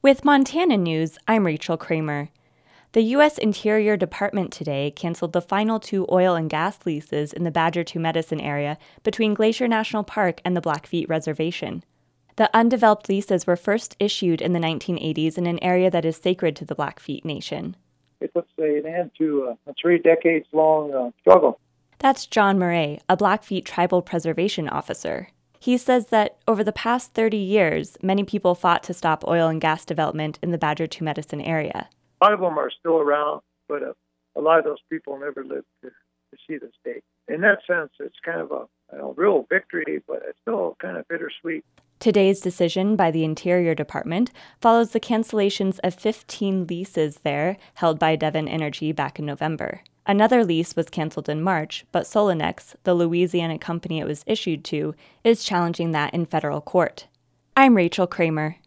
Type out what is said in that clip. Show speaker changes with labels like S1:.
S1: With Montana News, I'm Rachel Kramer. The U.S. Interior Department today canceled the final 2 oil and gas leases in the Badger II Medicine area between Glacier National Park and the Blackfeet Reservation. The undeveloped leases were first issued in the 1980s in an area that is sacred to the Blackfeet Nation.
S2: It puts an end to a 3-decades-long struggle.
S1: That's John Murray, a Blackfeet tribal preservation officer. He says that over the past 30 years, many people fought to stop oil and gas development in the Badger II Medicine area.
S2: A lot of them are still around, but a lot of those people never lived to see this day. In that sense, it's kind of a real victory, but it's still kind of bittersweet.
S1: Today's decision by the Interior Department follows the cancellations of 15 leases there held by Devon Energy back in November. Another lease was canceled in March, but Solonex, the Louisiana company it was issued to, is challenging that in federal court. I'm Rachel Kramer.